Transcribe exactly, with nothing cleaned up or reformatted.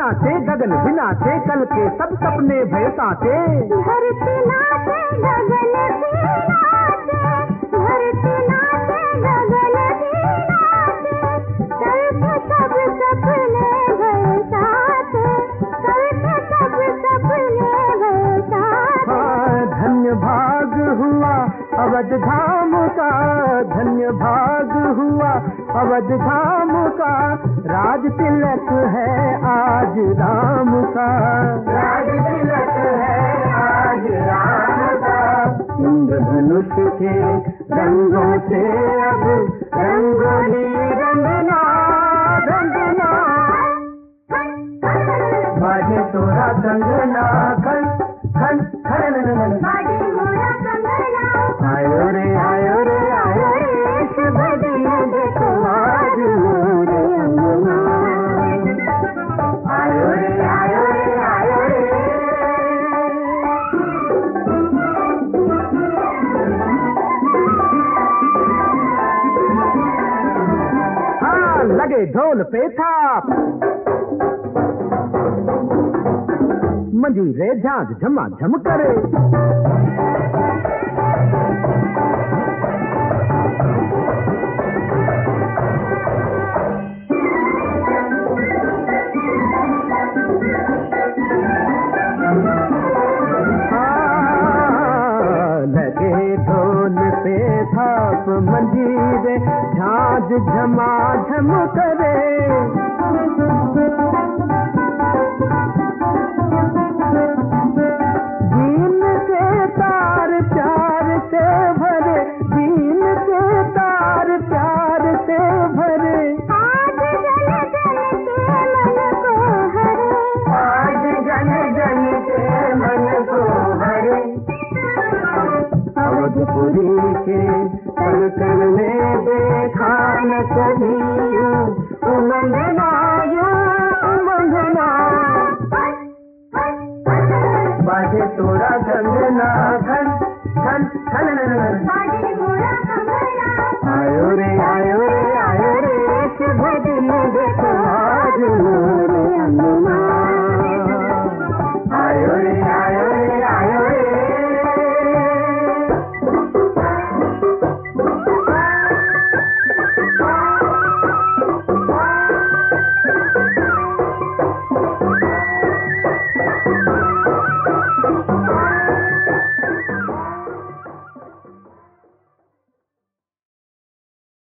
नाचे गगन भी नाचे, कल के सब सपने भय साचे। धरती नाचे गगन भी नाचे, धरती नाचे गगन भी नाचे, कल के सब सपने भय साचे, कल के सब सपने भय साचे। हाँ, धन्य भाग हुआ अवध धाम का, धन्य भाग हुआ अवध धाम का, राज तिलक है आज राम का, राज तिलक है आज राम का। इंद्रधनुष के रंगों से अब रंगोली रंगना रंगना, बाजे तोरा कंगना खन खन खन, बाजे मोरा कंगना। आयो रे आयो रे आयो रे, शुभ दिन देखो आज मोरे अंगना। आयो रे आयो रे आयो रे। हाँ, लगे ढोल पे थाप, मंजीरे झांझ झमाझम करे। लगे ढोल पे थाप, मंजीरे झांझ झमाझम करे। दीन के तार प्यार से भरे, दीन के तार प्यार से भरे। आज जन जन के मन को हरे, आज जन जन के मन को हरे। अवधपुरी के पल पल में देखा न कभी उमंगना।